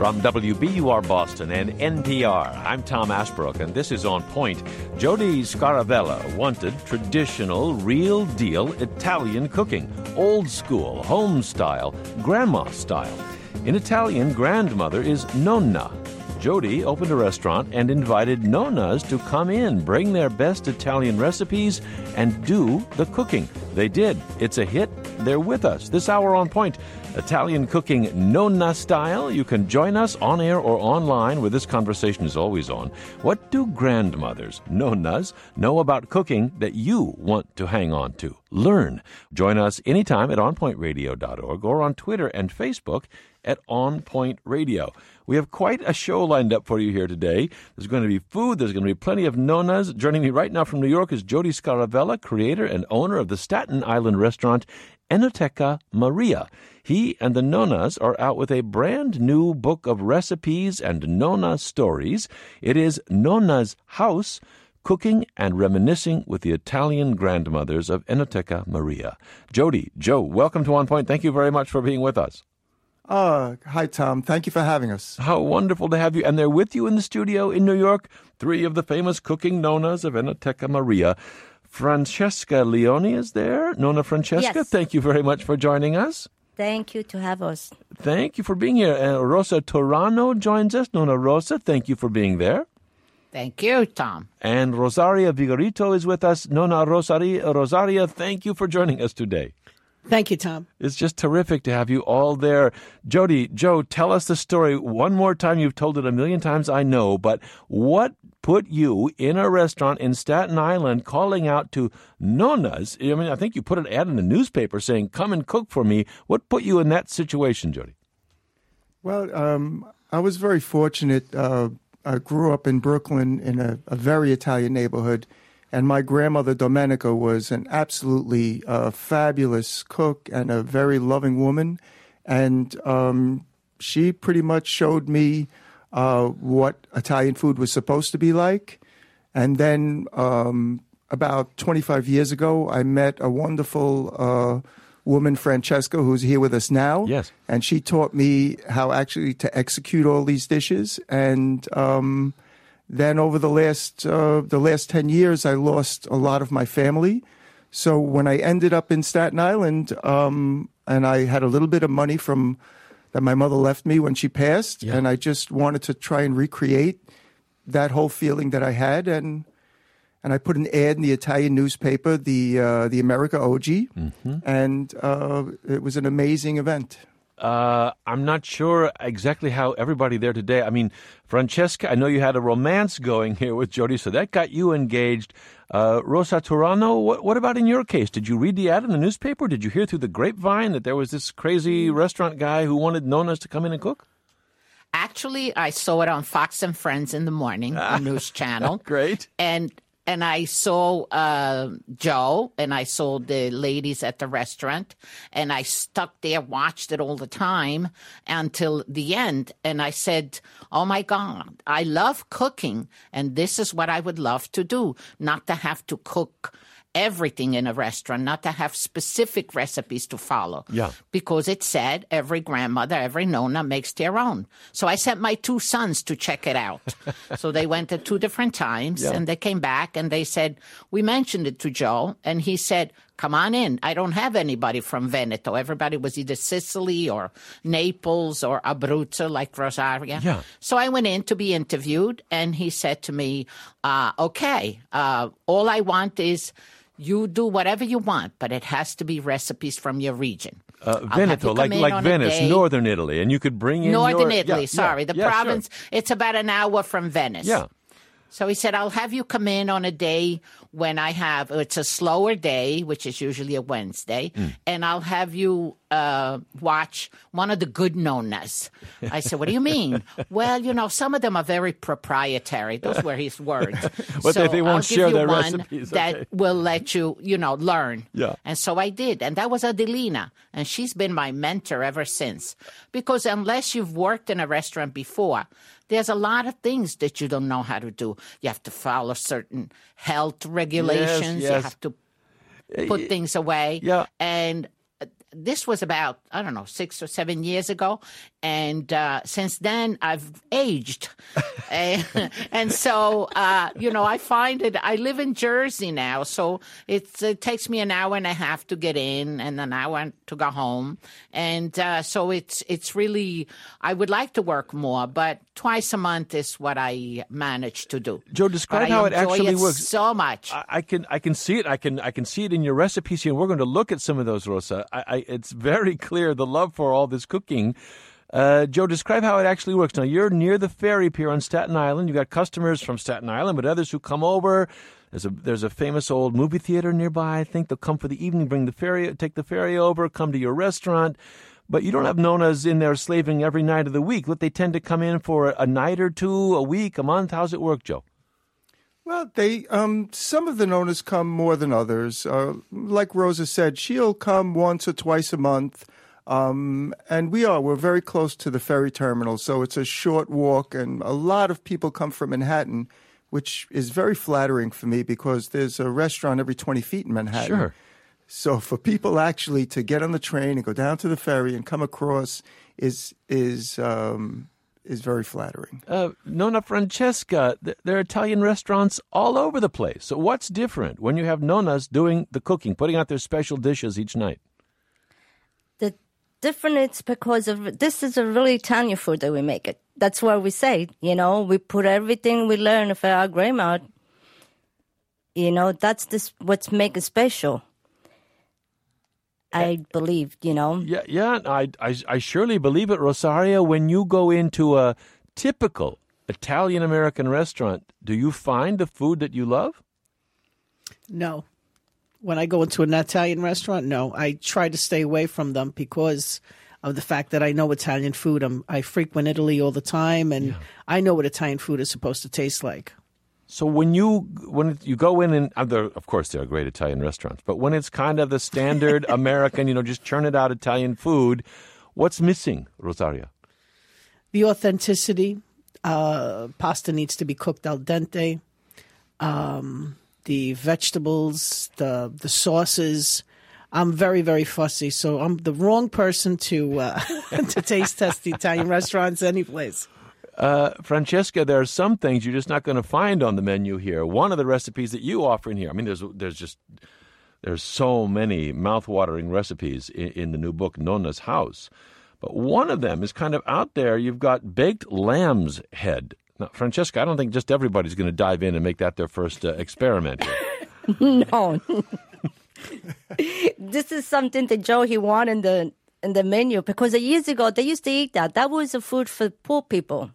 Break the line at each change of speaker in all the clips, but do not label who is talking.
From WBUR Boston and NPR, I'm Tom Ashbrook, and this is On Point. Jody Scaravella wanted traditional, real-deal Italian cooking. Old school, home style, grandma style. In Italian, grandmother is nonna. Jody opened a restaurant and invited nonnas to come in, bring their best Italian recipes, and do the cooking. They did. It's a hit. They're with us. This hour On Point, Italian cooking nonna style. You can join us on air or online, where this conversation is always on. What do grandmothers, nonnas, know about cooking that you want to hang on to? Learn. Join us anytime at onpointradio.org or on Twitter and Facebook at On Point Radio. We have quite a show lined up for you here today. There's going to be food. There's going to be plenty of nonnas. Joining me right now from New York is Jody Scaravella, creator and owner of the Staten Island restaurant Enoteca Maria. He and the nonnas are out with a brand new book of recipes and nonna stories. It is Nonna's House, Cooking and Reminiscing with the Italian Grandmothers of Enoteca Maria. Jody, Joe, welcome to On Point. Thank you very much for being with us.
Hi, Tom. Thank you for having us.
How wonderful to have you. And they're with you in the studio in New York, three of the famous cooking nonnas of Enoteca Maria. Francesca Leone is there. Nonna Francesca,
yes.
Thank you very much for joining us.
Thank you to have us.
Thank you for being here. Rosa Torano joins us. Nonna Rosa, thank you for being there.
Thank you, Tom.
And Rosaria Vigorito is with us. Nonna Rosaria, thank you for joining us today.
Thank you, Tom.
It's just terrific to have you all there. Jody, Joe, tell us the story one more time. You've told it a million times, I know, but what put you in a restaurant in Staten Island calling out to nonnas? I mean, I think you put an ad in the newspaper saying, come and cook for me. What put you in that situation, Jody?
Well, I was very fortunate. I grew up in Brooklyn in a very Italian neighborhood. And my grandmother, Domenica, was an absolutely fabulous cook and a very loving woman. And she pretty much showed me what Italian food was supposed to be like. And then about 25 years ago, I met a wonderful woman, Francesca, who's here with us now.
Yes.
And she taught me how actually to execute all these dishes. And then over the last 10 years, I lost a lot of my family. So when I ended up in Staten Island, and I had a little bit of money that my mother left me when she passed, and I just wanted to try and recreate that whole feeling that I had, and I put an ad in the Italian newspaper, the America Oggi, and it was an amazing event.
I'm not sure exactly how everybody there today. I mean, Francesca, I know you had a romance going here with Jody, so that got you engaged. Rosa Turano, what about in your case? Did you read the ad in the newspaper? Did you hear through the grapevine that there was this crazy restaurant guy who wanted nonnas to come in and cook?
Actually, I saw it on Fox and Friends in the morning, the news channel.
Great.
And I saw Joe, and I saw the ladies at the restaurant, and I stuck there, watched it all the time until the end. And I said, oh, my God, I love cooking, and this is what I would love to do, not to have to cook everything in a restaurant, not to have specific recipes to follow.
Yeah.
Because it said every grandmother, every nonna makes their own. So I sent my two sons to check it out. So they went at two different times, and they came back, and they said, we mentioned it to Joe, and he said, come on in. I don't have anybody from Veneto. Everybody was either Sicily or Naples or Abruzzo, like Rosaria.
Yeah.
So I went in to be interviewed, and he said to me, okay, all I want is you do whatever you want, but it has to be recipes from your region.
Veneto, like Venice, northern Italy, and you could bring in
Northern Italy, the province.
Sure.
It's about an hour from Venice.
Yeah.
So he said, I'll have you come in on a day when it's a slower day, which is usually a Wednesday, and I'll have you watch one of the good nonnas. I said, what do you mean? Well, some of them are very proprietary. Those were his words.
But
so
they won't
I'll
share
give you
their
one
recipes.
that will let you, learn.
Yeah.
And so I did. And that was Adelina. And she's been my mentor ever since. Because unless you've worked in a restaurant before, there's a lot of things that you don't know how to do. You have to follow certain health regulations.
Yes.
You have to put things away.
Yeah.
And this was about, I don't know, 6 or 7 years ago. And since then, I've aged. and so, I find it, I live in Jersey now, so it takes me an hour and a half to get in and an hour to go home. And so it's really, I would like to work more, but twice a month is what I manage to do.
Joe, describe how it actually works.
So much.
I can see it. I can see it in your recipes here. We're going to look at some of those, Rosa. It's very clear, the love for all this cooking. Joe, describe how it actually works. Now, you're near the ferry pier on Staten Island. You got customers from Staten Island, but others who come over. There's a famous old movie theater nearby. I think they'll come for the evening, take the ferry over, come to your restaurant. But you don't have Nonas in there slaving every night of the week. They tend to come in for a night or two, a week, a month. How's it work, Joe?
Well, some of the Nonas come more than others. Like Rosa said, she'll come once or twice a month. And we're very close to the ferry terminal, so it's a short walk, and a lot of people come from Manhattan, which is very flattering for me because there's a restaurant every 20 feet in Manhattan.
Sure.
So for people actually to get on the train and go down to the ferry and come across is very flattering.
Nonna Francesca, there are Italian restaurants all over the place. So what's different when you have Nonas doing the cooking, putting out their special dishes each night?
The difference because of this is a really Italian food that we make it. That's why we say, we put everything we learn from our grandma. That's what's make it special. I believe,
Yeah, I surely believe it, Rosaria. When you go into a typical Italian-American restaurant, do you find the food that you love?
No. When I go into an Italian restaurant, no. I try to stay away from them because of the fact that I know Italian food. I frequent Italy all the time, and I know what Italian food is supposed to taste like. So
when you go in, and of course there are great Italian restaurants, but when it's kind of the standard American, just churn it out Italian food, what's missing, Rosaria?
The authenticity. Pasta needs to be cooked al dente. The vegetables, the sauces. I'm very, very fussy, so I'm the wrong person to taste test the Italian restaurants anyplace.
Francesca, there are some things you're just not going to find on the menu here. One of the recipes that you offer in here, there's so many mouth-watering recipes in the new book, Nonna's House. But one of them is kind of out there. You've got baked lamb's head. Now, Francesca, I don't think just everybody's going to dive in and make that their first experiment here.
No. This is something that Joe, he wanted in the menu because years ago they used to eat that. That was a food for poor people.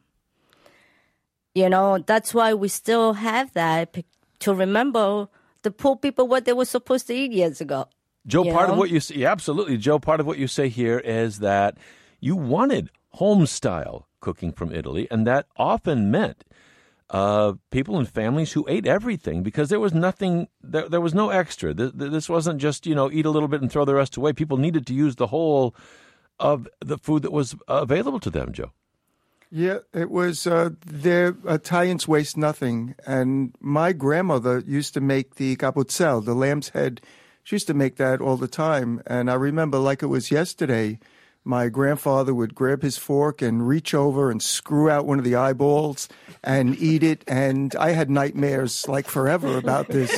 That's why we still have that to remember the poor people what they were supposed to eat years ago.
Joe, part of what you say, absolutely, Joe, part of what you say here is that you wanted home-style cooking from Italy, and that often meant people and families who ate everything because there was nothing, there was no extra. This wasn't just, eat a little bit and throw the rest away. People needed to use the whole of the food that was available to them, Joe.
Yeah, it was, Italians waste nothing. And my grandmother used to make the capuzel, the lamb's head. She used to make that all the time. And I remember like it was yesterday, my grandfather would grab his fork and reach over and screw out one of the eyeballs and eat it. And I had nightmares like forever about this.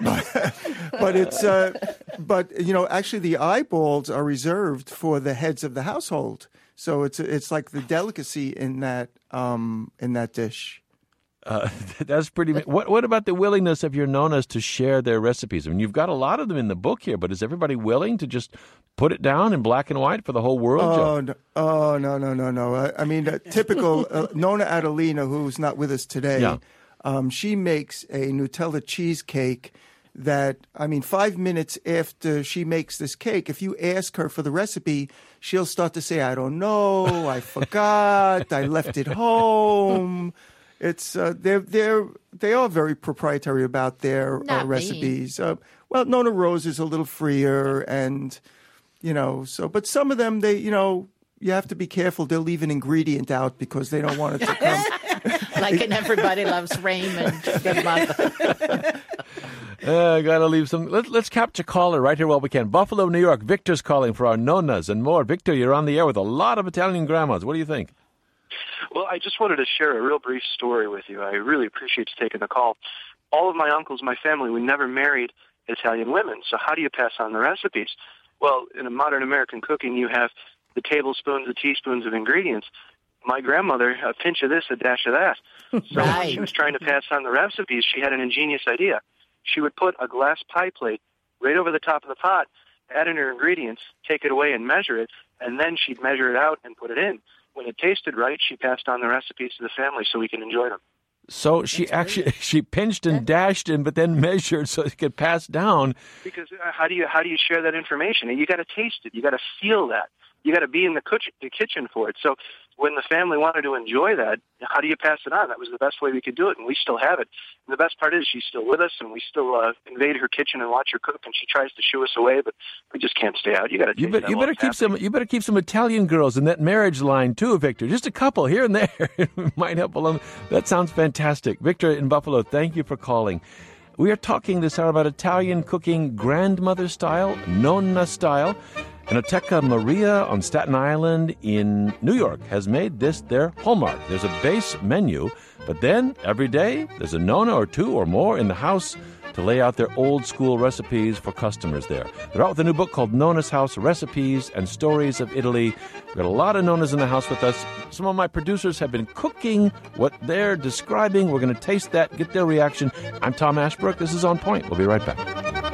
But actually the eyeballs are reserved for the heads of the household. So it's like the delicacy in that dish.
That's pretty. What about the willingness of your Nonnas to share their recipes? I mean, you've got a lot of them in the book here, but is everybody willing to just put it down in black and white for the whole world?
No. I mean, typical Nonna Adelina, who's not with us today, she makes a Nutella cheesecake. That, 5 minutes after she makes this cake, if you ask her for the recipe, she'll start to say, I don't know, I forgot, I left it home. It's they are very proprietary about their recipes. Nonna Rose is a little freer, and but some of them you have to be careful. They'll leave an ingredient out because they don't want it to come.
Like in Everybody Loves Raymond, the mother.
Got to leave some. Let's capture caller right here while we can. Buffalo, New York. Victor's calling for our nonas and more. Victor, you're on the air with a lot of Italian grandmas. What do you think?
Well, I just wanted to share a real brief story with you. I really appreciate you taking the call. All of my uncles, my family, we never married Italian women. So how do you pass on the recipes? Well, in a modern American cooking, you have the tablespoons, the teaspoons of ingredients. My grandmother, a pinch of this, a dash of that. So when she was trying to pass on the recipes, she had an ingenious idea. She would put a glass pie plate right over the top of the pot, add in her ingredients, take it away and measure it, and then she'd measure it out and put it in. When it tasted right, she passed on the recipes to the family so we can enjoy them.
So she pinched and dashed in, but then measured so it could pass down.
Because how do you share that information? And you got to taste it. You got to feel that. You got to be in the kitchen for it. So when the family wanted to enjoy that, how do you pass it on? That was the best way we could do it, and we still have it. And the best part is she's still with us, and we still invade her kitchen and watch her cook. And she tries to shoo us away, but we just can't stay out. You got to. You better
keep some. You better keep some Italian girls in that marriage line too, Victor. Just a couple here and there might help along. That sounds fantastic, Victor in Buffalo. Thank you for calling. We are talking this hour about Italian cooking, grandmother style, nonna style. Enoteca Maria on Staten Island in New York has made this their hallmark. There's a base menu, but then every day there's a nonna or two or more in the house to lay out their old school recipes for customers there. They're out with a new book called Nonna's House, Recipes and Stories of Italy. We've got a lot of nonnas in the house with us. Some of my producers have been cooking what they're describing. We're going to taste that, get their reaction. I'm Tom Ashbrook. This is On Point. We'll be right back.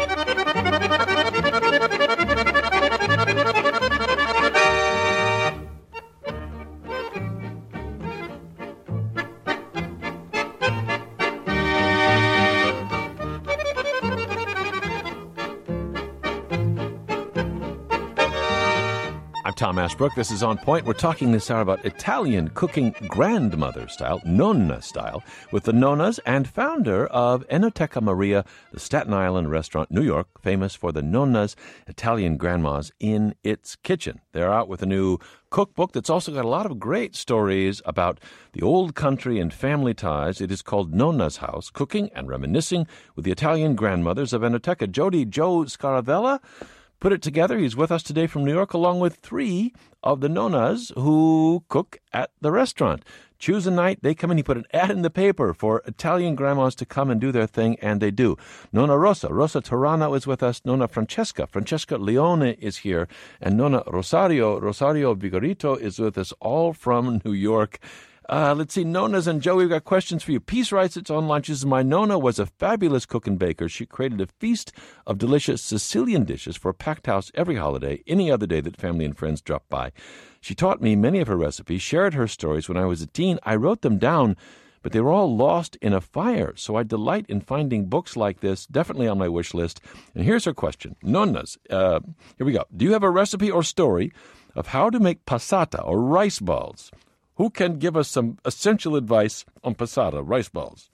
Tom Ashbrook. This is On Point. We're talking this hour about Italian cooking grandmother style, nonna style, with the nonnas and founder of Enoteca Maria, the Staten Island restaurant, New York, famous for the nonnas, Italian grandmas in its kitchen. They're out with a new cookbook that's also got a lot of great stories about the old country and family ties. It is called Nonna's House, Cooking and Reminiscing with the Italian Grandmothers of Enoteca. Joe Scaravella put it together. He's with us today from New York, along with three of the nonnas who cook at the restaurant. Choose a night, they come in, he put an ad in the paper for Italian grandmas to come and do their thing, and they do. Nonna Rosa Torano is with us. Nonna Francesca Leone is here, and Nonna Rosario Vigorito is with us, all from New York. Let's see, nonnas and Joe, we've got questions for you. Peace writes its own lunches. My nonna was a fabulous cook and baker. She created a feast of delicious Sicilian dishes for a packed house every holiday, any other day that family and friends dropped by. She taught me many of her recipes, shared her stories. When I was a teen, I wrote them down, but they were all lost in a fire. So I delight in finding books like this, definitely on my wish list. And here's her question. Nonnas, here we go. Do you have a recipe or story of how to make passata or rice balls? Who can give us some essential advice on passata, rice balls?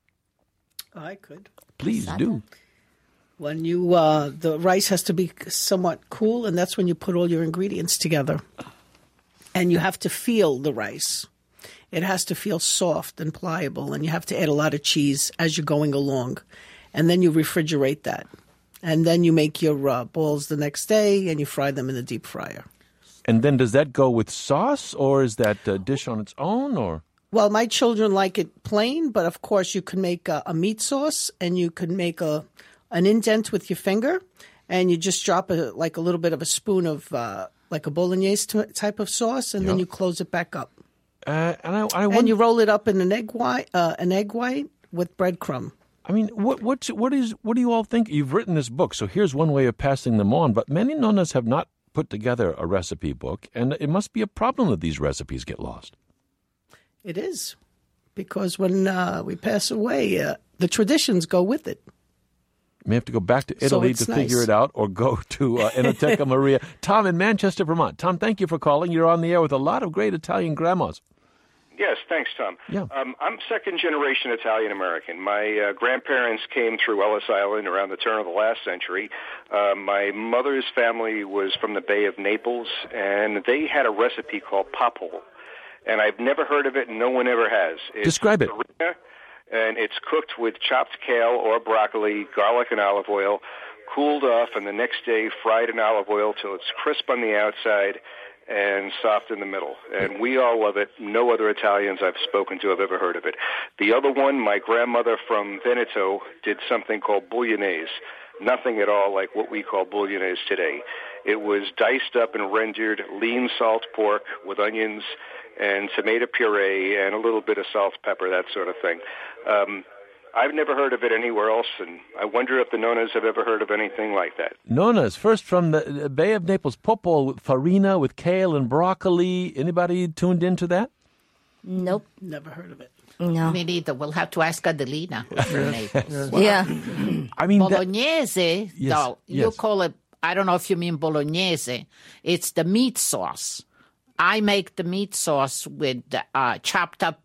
I could.
Please do.
When you, the rice has to be somewhat cool, and that's when you put all your ingredients together. And you have to feel the rice. It has to feel soft and pliable, and you have to add a lot of cheese as you're going along. And then you refrigerate that. And then you make your balls the next day, and you fry them in the deep fryer.
And then does that go with sauce, or is that a dish on its own? Or
well, my children like it plain, but of course you can make a meat sauce, and you can make an indent with your finger, and you just drop a little bit of a spoon of like a bolognese type of sauce, and then you close it back up. And you roll it up in an egg white with breadcrumb.
I mean, what do you all think? You've written this book, so here's one way of passing them on. But many nonnas have not put together a recipe book, and it must be a problem that these recipes get lost.
It is, because when we pass away, the traditions go with it.
You may have to go back to Italy to figure it out, or go to Enoteca Maria. Tom in Manchester, Vermont. Tom, thank you for calling. You're on the air with a lot of great Italian grandmas.
Yes, thanks, Tom.
Yeah.
I'm second-generation Italian-American. My grandparents came through Ellis Island around the turn of the last century. My mother's family was from the Bay of Naples, and they had a recipe called popol. And I've never heard of it, and no one ever has.
Describe it.
and it's cooked with chopped kale or broccoli, garlic, and olive oil, cooled off, and the next day fried in olive oil till it's crisp on the outside and soft in the middle. And we all love it. No other Italians I've spoken to have ever heard of it. The other one, my grandmother from Veneto did something called bolognese. Nothing at all like what we call bolognese today. It was diced up and rendered lean salt pork with onions and tomato puree and a little bit of salt, pepper, that sort of thing. I've never heard of it anywhere else, and I wonder if the Nonnas have ever heard of anything like that.
Nonnas, first from the Bay of Naples, popo with farina, with kale and broccoli. Anybody tuned into that?
Nope.
Never heard of it.
No.
Me neither. We'll have to ask Adelina.
Yeah.
I mean,
Bolognese,
Yes,
though, you
yes.
call it, I don't know if you mean bolognese. It's the meat sauce. I make the meat sauce with chopped up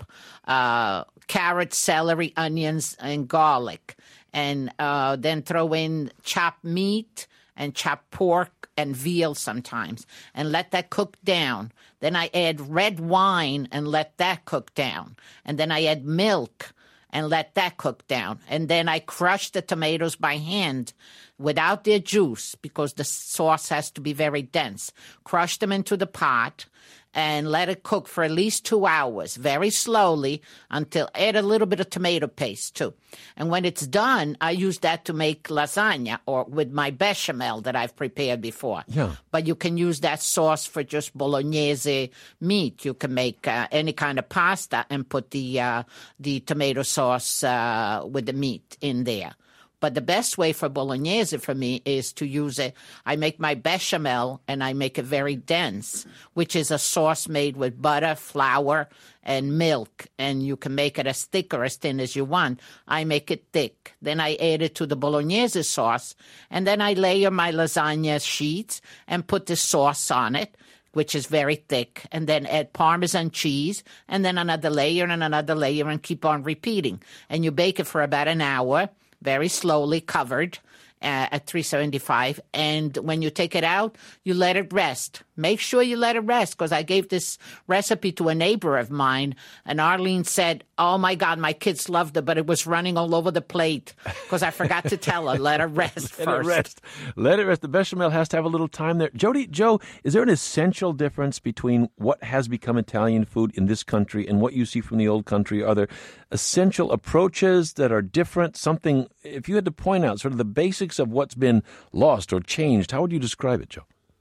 carrot, celery, onions, and garlic. And then throw in chopped meat and chopped pork and veal sometimes. And let that cook down. Then I add red wine and let that cook down. And then I add milk and let that cook down. And then I crush the tomatoes by hand without their juice because the sauce has to be very dense. Crush them into the pot and let it cook for at least 2 hours, very slowly, until add a little bit of tomato paste too. And when it's done, I use that to make lasagna or with my bechamel that I've prepared before.
Yeah.
But you can use that sauce for just bolognese meat. You can make any kind of pasta and put the tomato sauce with the meat in there. But the best way for bolognese for me is to use it. I make my bechamel and I make it very dense, which is a sauce made with butter, flour, and milk. And you can make it as thick or as thin as you want. I make it thick. Then I add it to the bolognese sauce. And then I layer my lasagna sheets and put the sauce on it, which is very thick, and then add Parmesan cheese, and then another layer and keep on repeating. And you bake it for about an hour, very slowly, covered at 375. And when you take it out, you let it rest. Make sure you let it rest, because I gave this recipe to a neighbor of mine, and Arlene said, oh, my God, my kids loved it, but it was running all over the plate because I forgot to tell her, let it rest first.
Let it rest. Let it rest. The bechamel has to have a little time there. Joe, is there an essential difference between what has become Italian food in this country and what you see from the old country? Are there essential approaches that are different? Something, if you had to point out sort of the basics of what's been lost or changed, how would you describe it, Joe?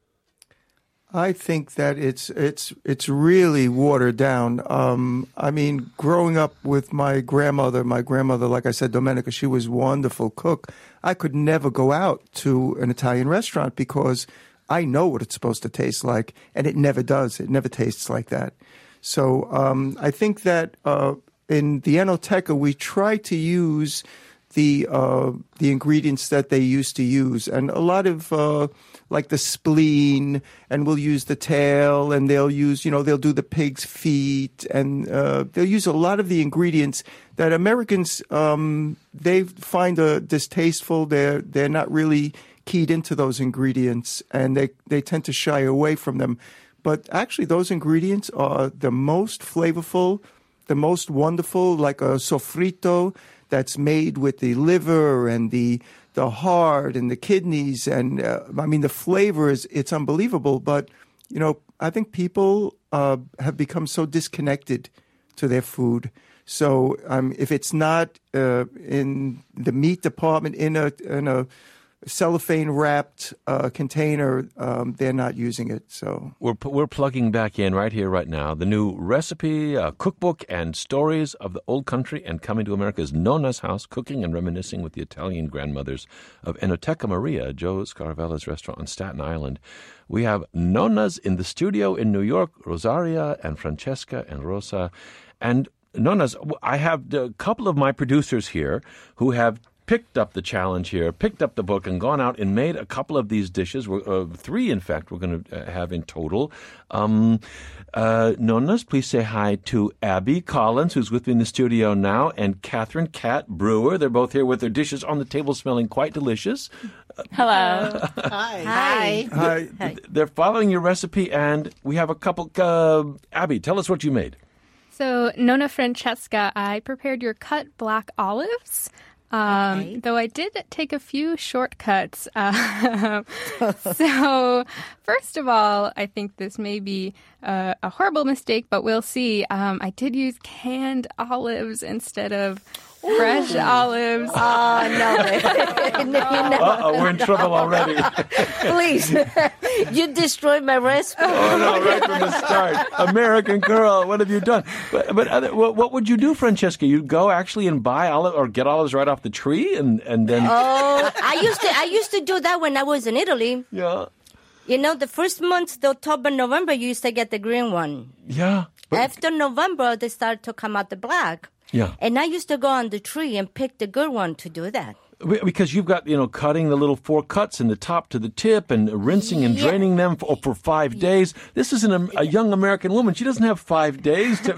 I think that it's really watered down. I mean, growing up with my grandmother, like I said, Domenica, she was a wonderful cook. I could never go out to an Italian restaurant because I know what it's supposed to taste like, and it never does. It never tastes like that. So I think that in the Enoteca, we try to use the ingredients that they used to use, and a lot of like the spleen, and we'll use the tail, and they'll use, they'll do the pig's feet, and they'll use a lot of the ingredients that Americans they find distasteful. They're not really keyed into those ingredients, and they tend to shy away from them. But actually, those ingredients are the most flavorful, the most wonderful, like a sofrito that's made with the liver and the heart and the kidneys. And I mean, the flavor it's unbelievable. But, I think people have become so disconnected to their food. So if it's not in the meat department in a cellophane wrapped container, they're not using it. So
we're plugging back in right here, right now. The new recipe, cookbook, and stories of the old country and coming to America's Nonna's house, cooking and reminiscing with the Italian grandmothers of Enoteca Maria, Joe Scaravella's restaurant on Staten Island. We have Nonnas in the studio in New York, Rosaria and Francesca and Rosa. And Nonnas, I have a couple of my producers here who have picked up the challenge here, picked up the book, and gone out and made a couple of these dishes. 3, in fact, we're going to have in total. Nonnas, please say hi to Abby Collins, who's with me in the studio now, and Catherine Cat Brewer. They're both here with their dishes on the table, smelling quite delicious.
Hello.
Hi.
Hi.
They're following your recipe, and we have a couple. Abby, tell us what you made.
So, Nonna Francesca, I prepared your cut black olives. Though I did take a few shortcuts. So, first of all, I think this may be a horrible mistake, but we'll see. I did use canned olives instead of fresh olives.
Uh-oh, we're in trouble already.
Please, you destroyed my recipe.
Oh, no, right from the start. American Girl, what have you done? But what would you do, Francesca? You'd go actually and buy olive or get olives right off the tree and then...
Oh, I used to do that when I was in Italy.
Yeah.
You know, the first month, the October, November, you used to get the green one.
Yeah.
After November, they started to come out the black.
Yeah.
And I used to go on the tree and pick the good one to do that.
Because you've got, cutting the little 4 cuts in the top to the tip and rinsing and draining them for 5 days. This is a young American woman. She doesn't have 5 days to...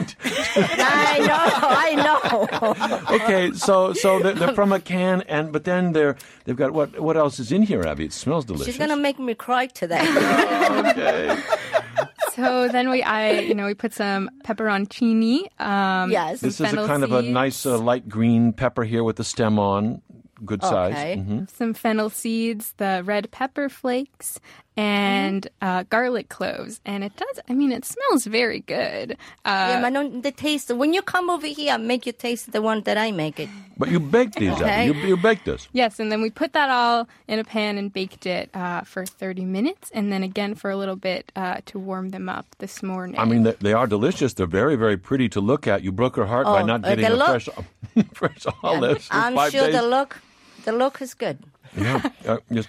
I know.
Okay, so they're from a can, but then they've got, what else is in here, Abby? It smells delicious.
She's going to make me cry today.
Okay.
So then we put some pepperoncini.
Yes.
This is a kind of a nice light green pepper here with the stem on. Good size.
Okay.
Mm-hmm.
Some fennel seeds, the red pepper flakes, and garlic cloves. And it smells very good.
The taste, when you come over here, I'll make you taste the one that I make it.
But you baked these,
Okay.
Abby. You baked this.
Yes, and then we put that all in a pan and baked it for 30 minutes, and then again for a little bit to warm them up this morning.
I mean, they are delicious. They're very, very pretty to look at. You broke her heart by not getting a fresh olives.
I'm
5
sure
days.
the look is good.
Yeah, it's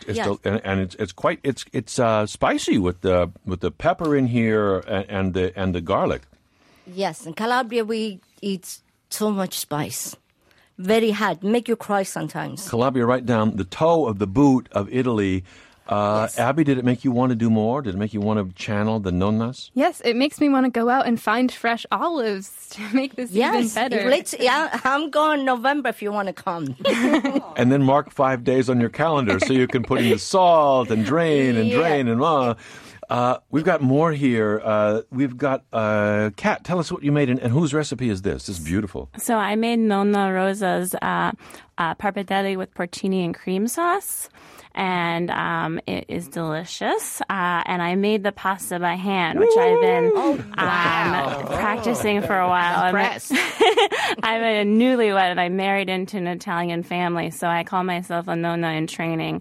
spicy with the pepper in here and the garlic.
Yes, in Calabria we eat so much spice. Very hot, make you cry sometimes.
Calabria, right down the toe of the boot of Italy.
Yes.
Abby, did it make you want to do more? Did it make you want to channel the nonnas?
Yes, it makes me want to go out and find fresh olives to make this even better.
I'm going November if you want to come.
And then mark 5 days on your calendar so you can put in the salt and drain and drain and we've got more here. We've got Kat. Tell us what you made and whose recipe is this? This is beautiful.
So I made Nonna Rosa's pappardelle with porcini and cream sauce. And it is delicious. And I made the pasta by hand, which I've been practicing for a while. I'm a newlywed, and I married into an Italian family, so I call myself a nonna in training.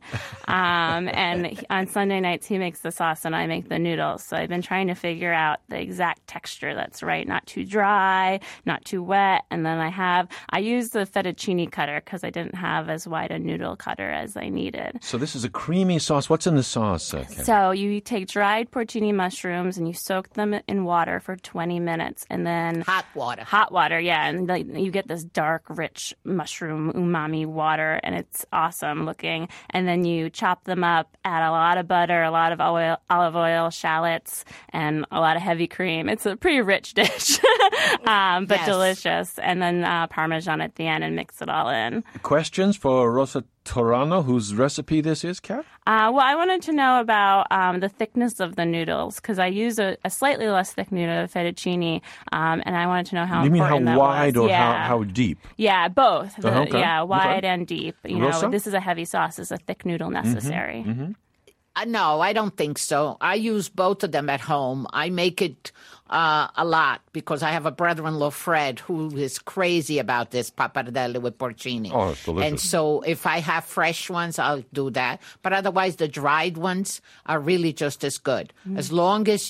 And on Sunday nights, he makes the sauce, and I make the noodles. So I've been trying to figure out the exact texture that's right, not too dry, not too wet. And then I used the fettuccine cutter because I didn't have as wide a noodle cutter as I needed.
So this is a creamy sauce. What's in the sauce, Kat?
So you take dried porcini mushrooms and you soak them in water for 20 minutes, and then
Hot water,
yeah, and you get this dark, rich mushroom umami water, and it's awesome looking. And then you chop them up, add a lot of butter, a lot of olive oil, shallots, and a lot of heavy cream. It's a pretty rich dish, but delicious. And then Parmesan at the end, and mix it all in.
Questions for Rosa Torano, whose recipe this is, Kat?
Well, I wanted to know about the thickness of the noodles, because I use a slightly less thick noodle, fettuccine, and I wanted to know how
you
important
mean how wide
was.
or how deep?
Yeah, both.
Okay.
Yeah, wide and deep.
Rosa?
This is a heavy sauce. It's a thick noodle necessary.
Mm-hmm.
No, I don't think so. I use both of them at home. I make it a lot because I have a brother-in-law, Fred, who is crazy about this pappardelle with porcini.
Oh, it's delicious.
And so if I have fresh ones, I'll do that. But otherwise, the dried ones are really just as good. As long as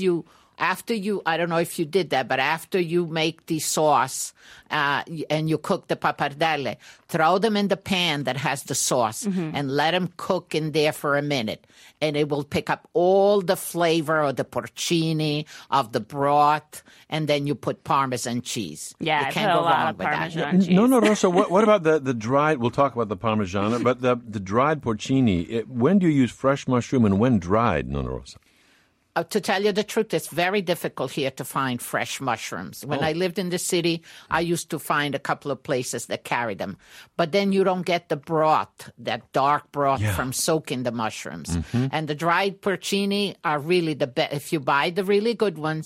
I don't know if you did that, but after you make the sauce and you cook the pappardelle, throw them in the pan that has the sauce and let them cook in there for a minute. And it will pick up all the flavor of the porcini, of the broth, and then you put Parmesan cheese.
Yeah,
you
I
can't
put
go
a lot
wrong
of
with
Parmesan
that.
cheese.
No, Rosa, what about the dried, we'll talk about the Parmesan, but the dried porcini, when do you use fresh mushroom and when dried, Nonna Rosa?
To tell you the truth, it's very difficult here to find fresh mushrooms. When I lived in the city, I used to find a couple of places that carried them. But then you don't get the broth, that dark broth from soaking the mushrooms. And the dried porcini are really the best. If you buy the really good ones,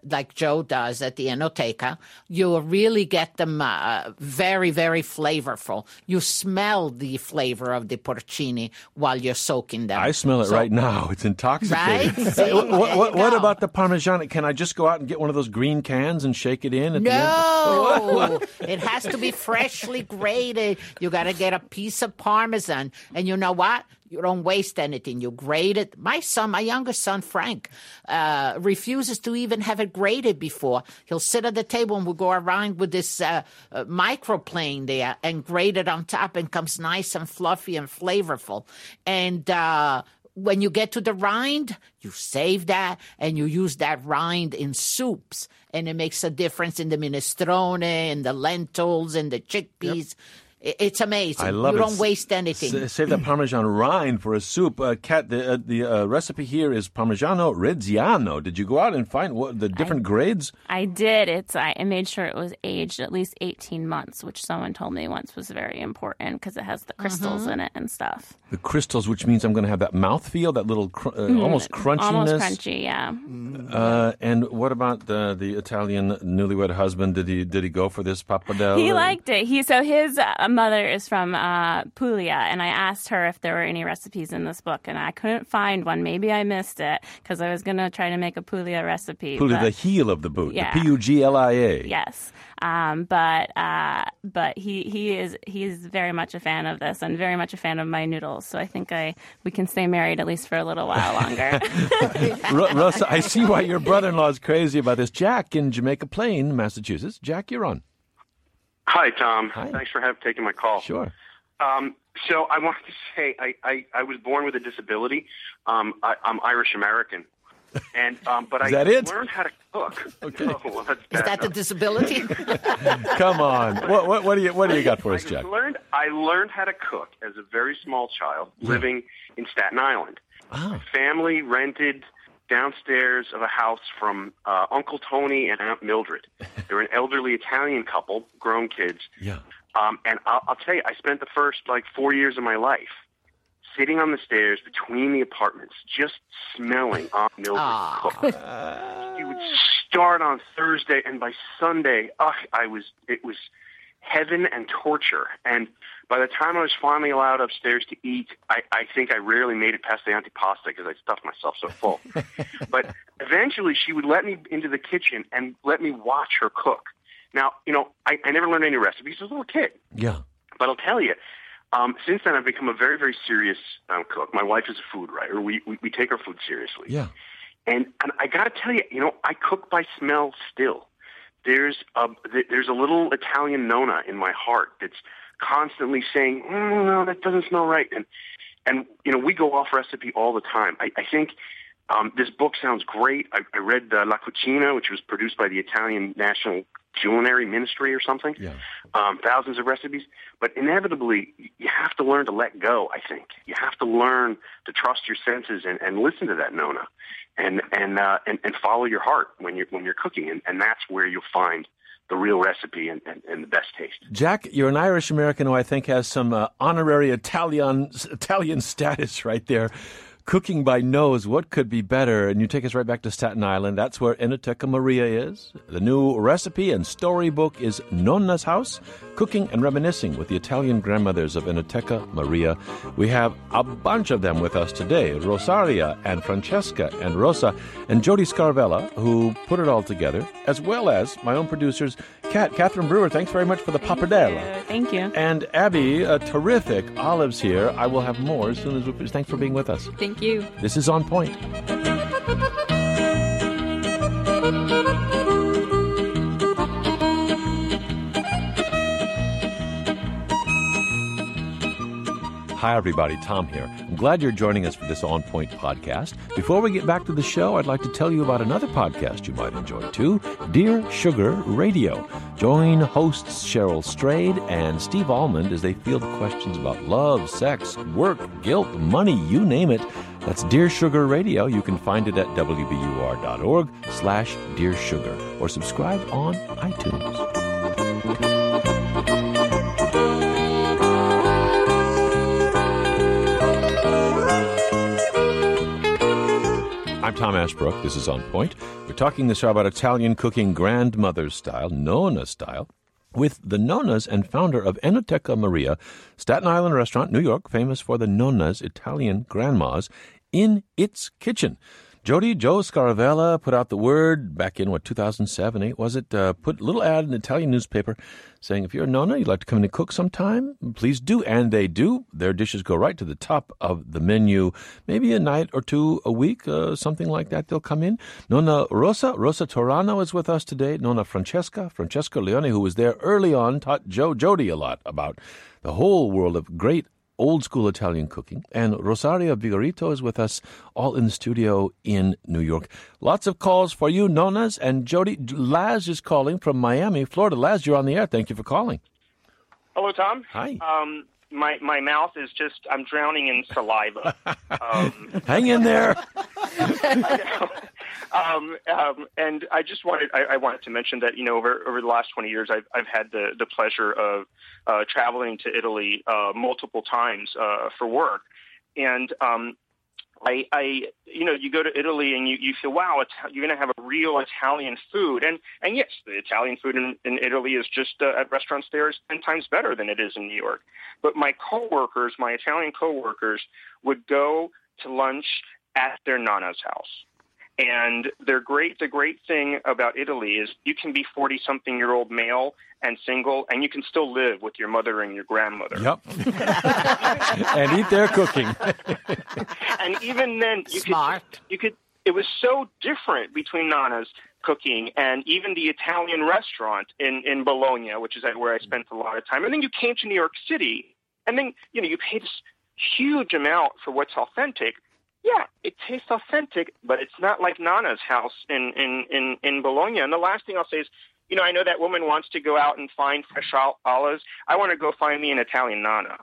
like Joe does at the Enoteca, you really get them very, very flavorful. You smell the flavor of the porcini while you're soaking them.
I smell it right now. It's intoxicating.
Right? See,
what about the Parmesan? Can I just go out and get one of those green cans and shake it in at the end?
No, it has to be freshly grated. You got to get a piece of Parmesan. And you know what? You don't waste anything. You grate it. My youngest son, Frank, refuses to even have it grated before. He'll sit at the table and we'll go around with this microplane there and grate it on top, and comes nice and fluffy and flavorful. And when you get to the rind, you save that and you use that rind in soups. And it makes a difference in the minestrone and the lentils and the chickpeas. Yep. It's amazing.
I love
you
it.
don't waste anything.
Save that Parmesan rind for a soup. Kat, the recipe here is Parmigiano Reggiano. Did you go out and find the different grades?
I did. I made sure it was aged at least 18 months, which someone told me once was very important because it has the crystals in it and stuff.
The crystals, which means I'm going to have that mouthfeel, that little almost crunchiness.
Almost crunchy, yeah.
And what about the Italian newlywed husband? Did he go for this pappardelle?
He liked it. His mother is from Puglia, and I asked her if there were any recipes in this book, and I couldn't find one. Maybe I missed it because I was going to try to make a Puglia recipe.
Puglia, the heel of the boot,
yeah.
The Puglia.
Yes, but he is very much a fan of this and very much a fan of my noodles. So I think we can stay married at least for a little while longer.
Rosa, I see why your brother-in-law is crazy about this. Jack in Jamaica Plain, Massachusetts. Jack, you're on.
Hi, Tom.
Hi.
Thanks for taking my call.
Sure.
So I wanted to say I was born with a disability. I'm Irish American, and but I learned how to cook.
Okay.
Oh, well, that's bad
Is that the disability?
Come on. What do you got for us, Jack?
I learned how to cook as a very small child living in Staten Island.
Oh.
Family rented downstairs of a house from Uncle Tony and Aunt Mildred. They were an elderly Italian couple, grown kids.
Yeah.
And I'll tell you, I spent the first 4 years of my life sitting on the stairs between the apartments, just smelling Aunt Mildred cook. She would start on Thursday, and by Sunday, it was heaven and torture. And by the time I was finally allowed upstairs to eat, I think I rarely made it past the antipasta because I stuffed myself so full. But eventually she would let me into the kitchen and let me watch her cook. Now, I never learned any recipes as a little kid.
Yeah.
But I'll tell you, since then I've become a very, very serious cook. My wife is a food writer. We take our food seriously.
Yeah.
And I got to tell you, I cook by smell still. There's a little Italian nonna in my heart that's constantly saying, no, that doesn't smell right. And we go off recipe all the time. I think this book sounds great. I read La Cucina, which was produced by the Italian National Culinary Ministry or something. Yeah. Thousands of recipes. But inevitably, you have to learn to let go, I think. You have to learn to trust your senses and listen to that nonna and follow your heart when you're cooking. And that's where you'll find the real recipe and the best taste.
Jack, you're an Irish American who I think has some honorary Italian status right there. Cooking by nose, what could be better? And you take us right back to Staten Island. That's where Enoteca Maria is. The new recipe and storybook is Nonna's House, Cooking and Reminiscing with the Italian Grandmothers of Enoteca Maria. We have a bunch of them with us today, Rosaria and Francesca and Rosa and Jody Scarvella, who put it all together, as well as my own producers, Catherine Brewer. Thanks very much for the pappardelle.
Thank you.
And Abby, terrific olives here. I will have more as soon as we... Thanks for being with us.
Thank you.
This is On Point. Hi, everybody. Tom here. I'm glad you're joining us for this On Point podcast. Before we get back to the show, I'd like to tell you about another podcast you might enjoy, too, Dear Sugar Radio. Join hosts Cheryl Strayed and Steve Almond as they field questions about love, sex, work, guilt, money, you name it. That's Dear Sugar Radio. You can find it at wbur.org/Dear Sugar or subscribe on iTunes. I'm Tom Ashbrook. This is On Point. We're talking this hour about Italian cooking, grandmother style, nonna style, with the nonnas and founder of Enoteca Maria, Staten Island restaurant, New York, famous for the nonnas, Italian grandmas, in its kitchen. Joe Scaravella put out the word back in, 2007, 8, was it? Put a little ad in the Italian newspaper saying, if you're a nonna, you'd like to come in and cook sometime, please do. And they do. Their dishes go right to the top of the menu. Maybe a night or two a week, something like that, they'll come in. Nonna Rosa Torano is with us today. Nonna Francesca Leone, who was there early on, taught Jody a lot about the whole world of great old-school Italian cooking. And Rosaria Vigorito is with us, all in the studio in New York. Lots of calls for you, nonnas, and Jody. Laz is calling from Miami, Florida. Laz, you're on the air. Thank you for calling.
Hello, Tom.
Hi.
My mouth is just, I'm drowning in saliva.
Hang in there.
And I just wanted to mention that, over the last 20 years, I've had the pleasure of traveling to Italy multiple times for work. And you go to Italy and you feel, wow, you're going to have a real Italian food. And yes, the Italian food in Italy is just at restaurants there is 10 times better than it is in New York. But my Italian coworkers, would go to lunch at their nonna's house. And the great thing about Italy is you can be 40-something-year-old male and single, and you can still live with your mother and your grandmother.
Yep. And eat their cooking.
And even then, you could. It was so different between Nonna's cooking and even the Italian restaurant in Bologna, which is where I spent a lot of time. And then you came to New York City, and then you pay this huge amount for what's authentic. Yeah, it tastes authentic, but it's not like Nonna's house in Bologna. And the last thing I'll say is, I know that woman wants to go out and find fresh olives. I want to go find me an Italian Nonna.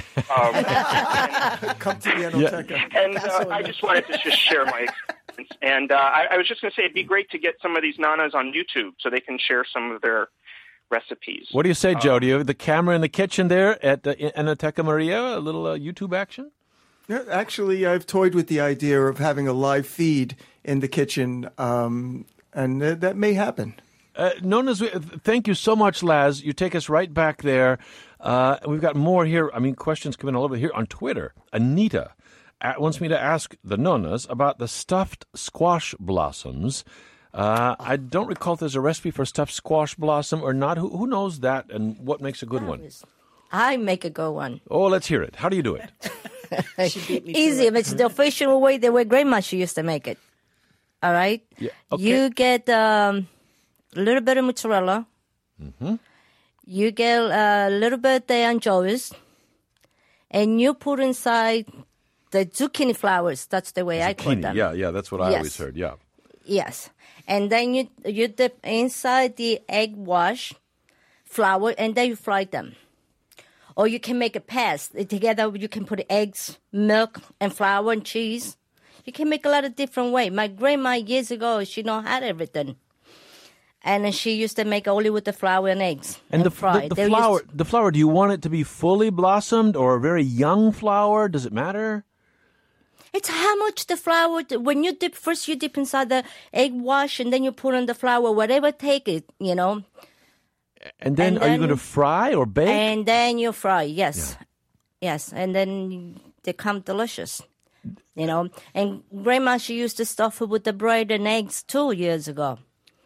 Come to the Enoteca.
Yeah. And I just wanted to just share my experience. And I was just going to say it'd be great to get some of these Nonnas on YouTube so they can share some of their recipes.
What do you say, Joe? Do you have the camera in the kitchen there at Enoteca Maria? A little YouTube action?
Yeah, actually, I've toyed with the idea of having a live feed in the kitchen, and that may happen.
Nonnas, thank you so much, Laz. You take us right back there. We've got more here. Questions coming all over here on Twitter. Anita wants me to ask the nonnas about the stuffed squash blossoms. I don't recall if there's a recipe for stuffed squash blossom or not. Who knows that, and what makes a good one?
I make a good one.
Oh, let's hear it. How do you do it?
Easy. It's the official way, the way Grandma she used to make it. All right?
Yeah. Okay.
You get a little bit of mozzarella.
Mm-hmm.
You get a little bit of the anchovies. And you put inside the zucchini flowers. That's the way I put them.
Yeah, that's what I always heard, yeah.
Yes. And then you dip inside the egg wash flour, and then you fry them. Or you can make a paste. Together you can put eggs, milk, and flour and cheese. You can make a lot of different ways. My grandma years ago, she had everything. And she used to make only with the flour and eggs.
And the flour, do you want it to be fully blossomed or a very young flower? Does it matter?
It's how much the flour, when you dip, first you dip inside the egg wash and then you put on the flour, whatever take it,
And then are you going to fry or bake?
And then you fry, yes. Yeah. Yes, and then they come delicious, And Grandma, she used to stuff it with the bread and eggs 2 years ago.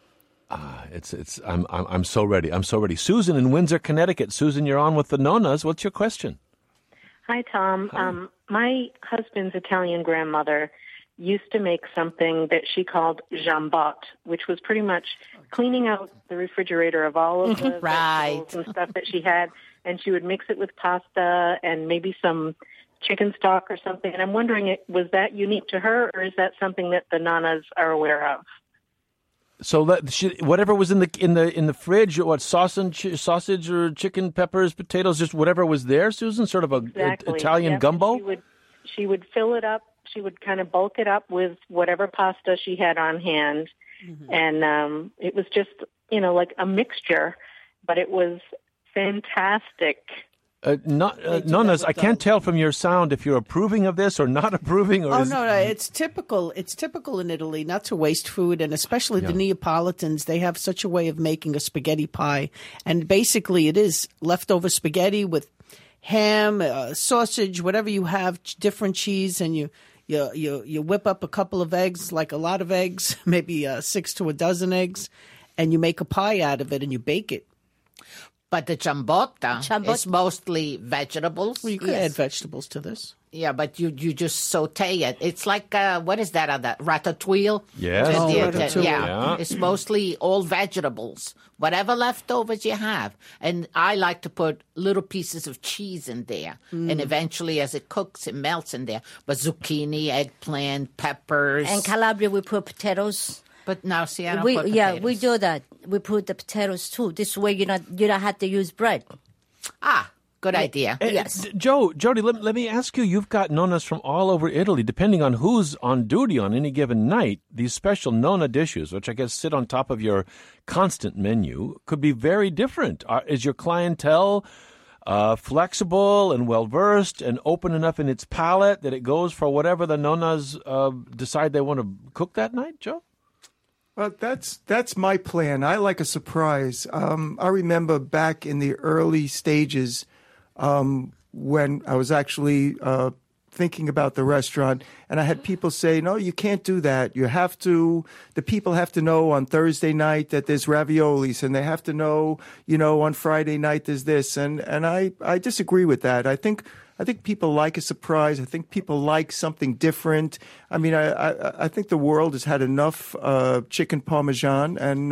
I'm so ready. I'm so ready. Susan in Windsor, Connecticut. Susan, you're on with the nonnas. What's your question?
Hi, Tom.
Hi.
My husband's Italian grandmother used to make something that she called jambotte, which was pretty much cleaning out the refrigerator of all of the vegetables and stuff that she had, and she would mix it with pasta and maybe some chicken stock or something. And I'm wondering, was that unique to her, or is that something that the nonnas are aware of?
So whatever was in the fridge, what sausage or chicken, peppers, potatoes, just whatever was there, Susan, sort of a Italian gumbo.
She would fill it up. She would kind of bulk it up with whatever pasta she had on hand, and it was just like a mixture, but it was fantastic.
Nonas, I can't tell from your sound if you're approving of this or not approving. Or
no, it's typical. It's typical in Italy not to waste food, and especially the Neapolitans. They have such a way of making a spaghetti pie, and basically it is leftover spaghetti with ham, sausage, whatever you have, different cheese, and you whip up a couple of eggs, like a lot of eggs, maybe 6 to a dozen eggs, and you make a pie out of it, and you bake it.
But the ciabatta is mostly vegetables.
Well, you could add vegetables to this.
Yeah, but you just saute it. It's like, what is that? Ratatouille?
Yes.
Ratatouille.
Yeah. It's mostly all vegetables. Whatever leftovers you have. And I like to put little pieces of cheese in there. And eventually, as it cooks, it melts in there. But zucchini, eggplant, peppers.
And Calabria, we put potatoes.
But now, see, I don't put potatoes.
Yeah, we do that. We put the potatoes too. This way, you don't have to use bread.
Good idea.
Yes.
Jody, let me ask you, you've got nonas from all over Italy. Depending on who's on duty on any given night, these special nonna dishes, which I guess sit on top of your constant menu, could be very different. Is your clientele flexible and well-versed and open enough in its palate that it goes for whatever the nonas decide they want to cook that night, Joe?
Well, that's my plan. I like a surprise. I remember back in the early stages when I was actually thinking about the restaurant, and I had people say, "No, you can't do that. The people have to know on Thursday night that there's raviolis, and they have to know, on Friday night there's this." And I disagree with that. I think people like a surprise. I think people like something different. I mean, I think the world has had enough chicken parmesan, and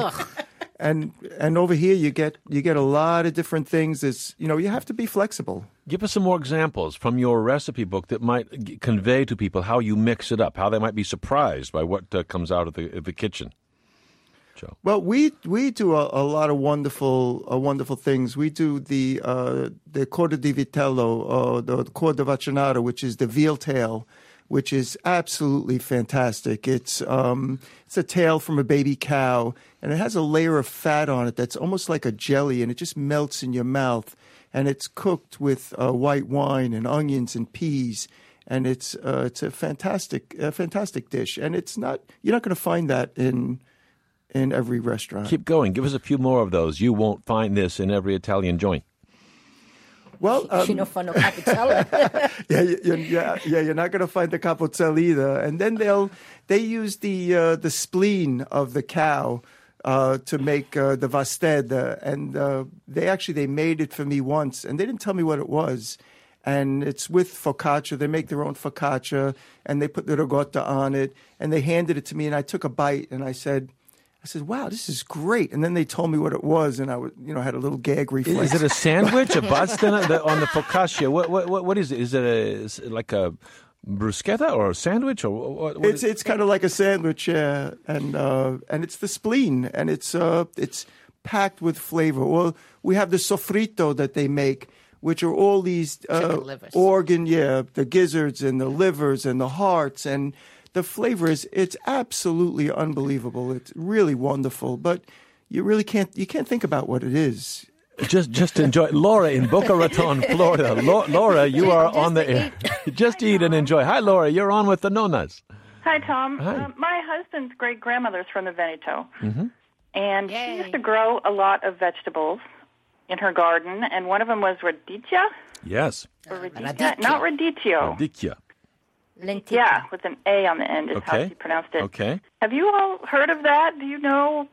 over here you get a lot of different things. You have to be flexible.
Give us some more examples from your recipe book that might convey to people how you mix it up, how they might be surprised by what comes out of the kitchen. Joe. Well,
we do a lot of wonderful things. We do the Corda di Vitello, the Corda Vaccinata, which is the veal tail, which is absolutely fantastic. It's a tail from a baby cow, and it has a layer of fat on it that's almost like a jelly, and it just melts in your mouth. And it's cooked with white wine and onions and peas, and it's a fantastic dish. And you're not going to find that in every restaurant.
Keep going. Give us a few more of those. You won't find this in every Italian joint.
Well,
you're not find no capocello.
You're not going to find the capocello either. And then they use the spleen of the cow to make the vastedda, and they made it for me once, and they didn't tell me what it was. And it's with focaccia. They make their own focaccia, and they put the ricotta on it, and they handed it to me, and I took a bite, and I said, "Wow, this is great." And then they told me what it was, and I had a little gag reflex.
Is it a sandwich, a bastena on the focaccia? What is it? Is it like a bruschetta or a sandwich, or what?
It's kind of like a sandwich, and it's the spleen, and it's packed with flavor. Well, we have the sofrito that they make, which are all these the gizzards and the livers and the hearts, and the flavor it's absolutely unbelievable. It's really wonderful, but you really can't think about what it is.
Just enjoy. Laura in Boca Raton, Florida. Laura, you are on the air. Just eat and enjoy. Hi, Laura. You're on with the Nonas.
Hi, Tom.
Hi.
My husband's great-grandmother's from the Veneto, and
Yay.
she used to grow a lot of vegetables in her garden, and one of them was radicchia.
Yes.
Or radicchia. Not radicchio.
Radicchia.
Lenticchia.
Yeah, with an A on the end is how she pronounced it.
Okay.
Have you all heard of that? Do you know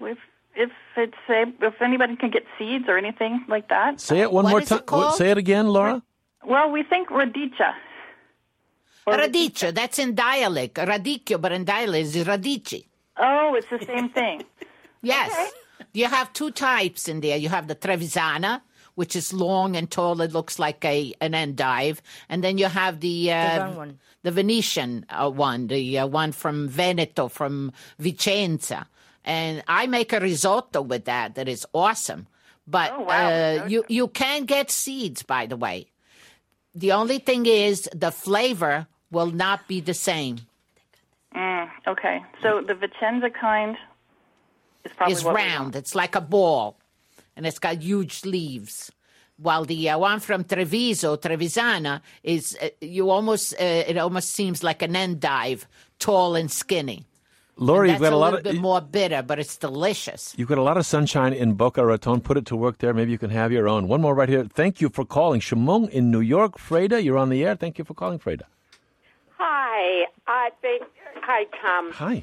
if anybody can get seeds or anything like that?
Say it one more time. Say it again, Laura.
Well, we think radicchia.
Radicchio, that's in dialect. Radicchio, but in dialect is radici.
Oh, it's the same thing.
Yes.
Okay.
You have two types in there. You have the Trevisana, which is long and tall. It looks like an endive. And then you have the Venetian one, the one from Veneto, from Vicenza. And I make a risotto with that is awesome. But you can get seeds, by the way. The only thing is the flavor will not be the same.
Okay. So the Vicenza kind is probably
round. It's like a ball, and it's got huge leaves. While the one from Trevisana, is it almost seems like an endive, tall and skinny.
Lori, you've got a lot
of bit more bitter, but it's delicious.
You've got a lot of sunshine in Boca Raton. Put it to work there. Maybe you can have your own. One more right here. Thank you for calling. Shimon in New York. Freda, you're on the air. Thank you for calling, Freda.
Hi. Hi, Tom.
Hi.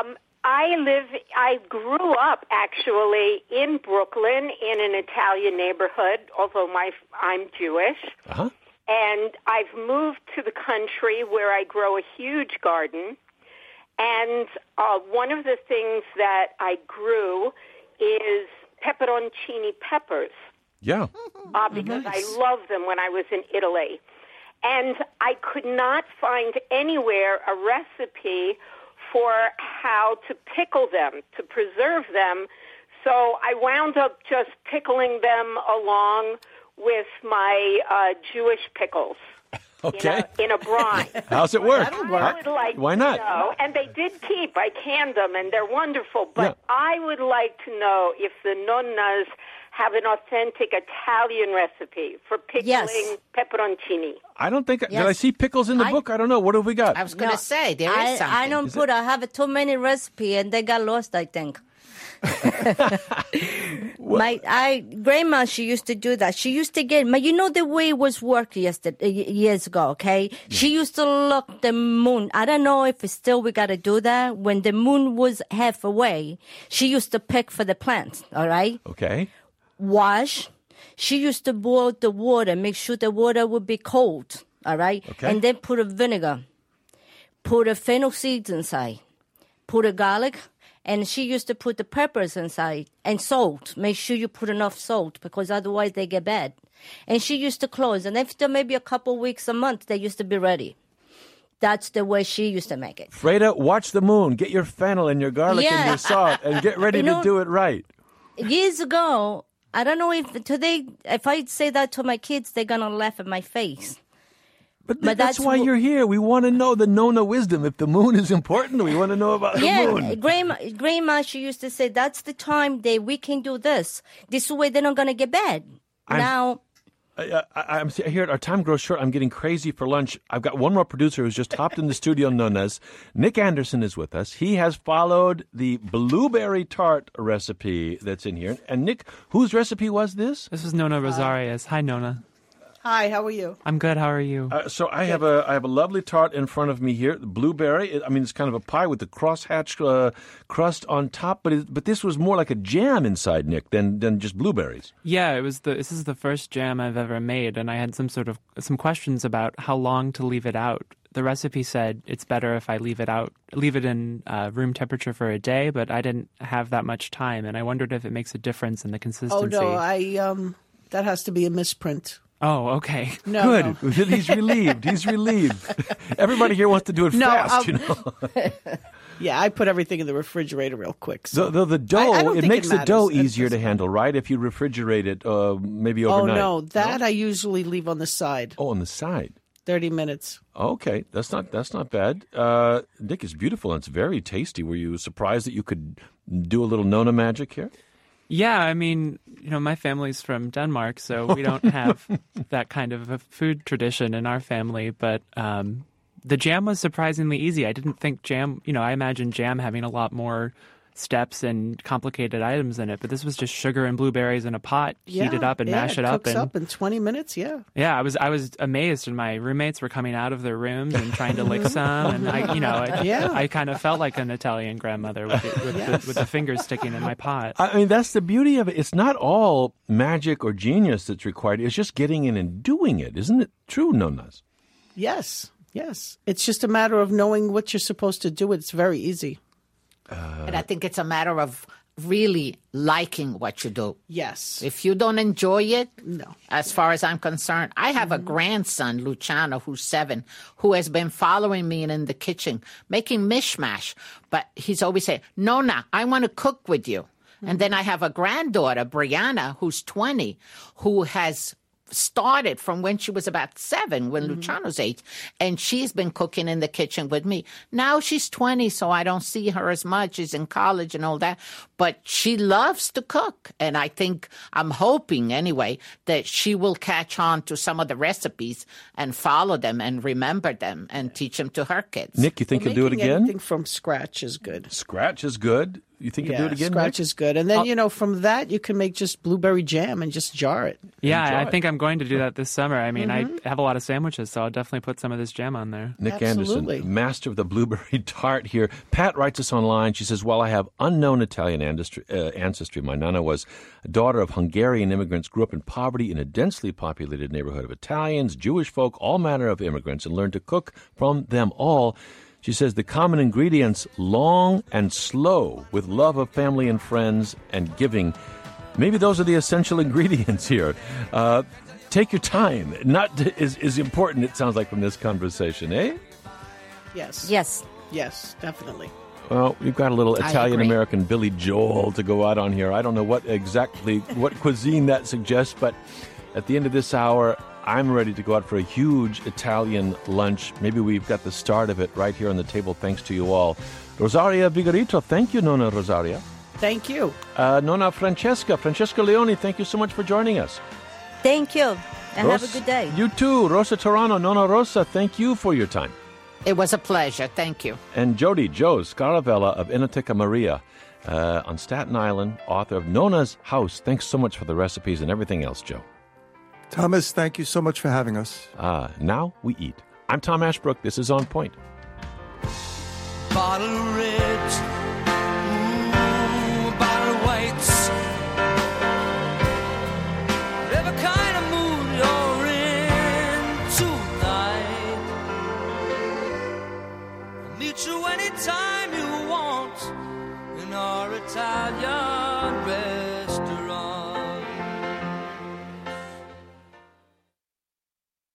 I grew up actually in Brooklyn in an Italian neighborhood, although I'm Jewish.
Uh-huh.
And I've moved to the country where I grow a huge garden. And one of the things that I grew is pepperoncini peppers.
Yeah.
Because I loved them when I was in Italy. And I could not find anywhere a recipe for how to pickle them, to preserve them. So I wound up just pickling them along with my Jewish pickles.
Okay.
In a brine.
How's it work?
I would like
Why not?
to know, and they did keep. I canned them, and they're wonderful. But I would like to know if the nonnas have an authentic Italian recipe for pickling pepperoncini.
I don't think... Did I see pickles in the book? I don't know. What have we got?
I was going to say, there is something.
I don't put... I have too many recipes, and they got lost, I think. My grandma, she used to do that. She used to get, you know the way it was worked years ago, okay? She used to look the moon. I don't know if still we got to do that. When the moon was half away, she used to pick for the plants, all right?
Okay.
Wash. She used to boil the water, make sure the water would be cold, all right?
Okay.
And then put a vinegar, put a fennel seeds inside, put a garlic. And she used to put the peppers inside and salt. Make sure you put enough salt because otherwise they get bad. And she used to close. And after maybe a couple weeks, a month, they used to be ready. That's the way she used to make it.
Freda, watch the moon. Get your fennel and your garlic and your salt and get ready to do it right.
Years ago, I don't know if today, if I say that to my kids, they're going to laugh at my face.
But that's why you're here. We want to know the Nona wisdom. If the moon is important, we want to know about the moon.
Grandma, she used to say, that's the time that we can do this. This way they're not going to get bad. I'm
This was Nona Rosaria's. Hi, Nona.
Hi, how are you?
I'm good. How are you?
So I have a lovely tart in front of me here, the blueberry. I mean, it's kind of a pie with the crosshatch crust on top, but this was more like a jam inside, Nick, than just blueberries.
Yeah, this is the first jam I've ever made, and I had some questions about how long to leave it out. The recipe said it's better if I leave it in room temperature for a day, but I didn't have that much time, and I wondered if it makes a difference in the consistency.
Oh no, that has to be a misprint.
Oh, okay.
No,
good.
No.
He's relieved. Everybody here wants to do it fast, you know.
Yeah, I put everything in the refrigerator real quick. So.
The dough, it makes the dough easier to handle, right? If you refrigerate it maybe overnight.
Oh, no. I usually leave on the side.
Oh, on the side.
30 minutes.
Okay, that's not bad. Nick, it's beautiful and it's very tasty. Were you surprised that you could do a little Nona magic here?
Yeah, I mean, my family's from Denmark, so we don't have that kind of a food tradition in our family. But the jam was surprisingly easy. I didn't think jam, I imagined jam having a lot more steps and complicated items in it. But this was just sugar and blueberries in a pot, heat it up and mash it up.
Cooks up in 20 minutes, yeah.
Yeah, I was amazed, and my roommates were coming out of their rooms and trying to lick some, and I kind of felt like an Italian grandmother with the fingers sticking in my pot.
I mean, that's the beauty of it. It's not all magic or genius that's required. It's just getting in and doing it. Isn't it true, Nonas?
Yes. It's just a matter of knowing what you're supposed to do. It's very easy.
And I think it's a matter of really liking what you do.
Yes.
If you don't enjoy it,
no.
As far as I'm concerned, I have a grandson, Luciano, who's 7, who has been following me in the kitchen, making mishmash. But he's always saying, Nona, I want to cook with you. And then I have a granddaughter, Brianna, who's 20, who has started from when she was about 7, when Luciano's age, and she's been cooking in the kitchen with me. Now she's 20, so I don't see her as much. She's in college and all that, but she loves to cook, and I'm hoping anyway that she will catch on to some of the recipes and follow them and remember them and teach them to her kids.
Nick, you think you'll do it again?
Anything from scratch is good.
Scratch is good? You think you'll do it again,
scratch
Nick?
is good. And then, from that, you can make just blueberry jam and just jar it.
Yeah, I think I'm going to do that this summer. I mean, I have a lot of sandwiches, so I'll definitely put some of this jam on there.
Nick Anderson, master of the blueberry tart here. Pat writes us online. She says, while I have unknown Italian ancestry, my nana was a daughter of Hungarian immigrants, grew up in poverty in a densely populated neighborhood of Italians, Jewish folk, all manner of immigrants, and learned to cook from them all. She says the common ingredients, long and slow, with love of family and friends and giving. Maybe those are the essential ingredients here. Take your time. Not is important, it sounds like, from this conversation, eh?
Yes. Yes, definitely.
Well, we've got a little Italian-American Billy Joel to go out on here. I don't know what cuisine that suggests, but at the end of this hour, I'm ready to go out for a huge Italian lunch. Maybe we've got the start of it right here on the table, thanks to you all. Rosaria Vigorito, thank you, Nonna Rosaria.
Thank you.
Nonna Francesca Leone, thank you so much for joining us.
Thank you, and have a good day.
You too. Rosa Torano, Nonna Rosa, thank you for your time.
It was a pleasure. Thank you.
And Joe Scaravella of Inoteca Maria on Staten Island, author of Nonna's House. Thanks so much for the recipes and everything else, Joe.
Thomas, thank you so much for having us.
Now we eat. I'm Tom Ashbrook. This is On Point.
Bottle of reds, bottle of whites, whatever kind of mood you're in tonight. I'll meet you anytime you want in our Italian red.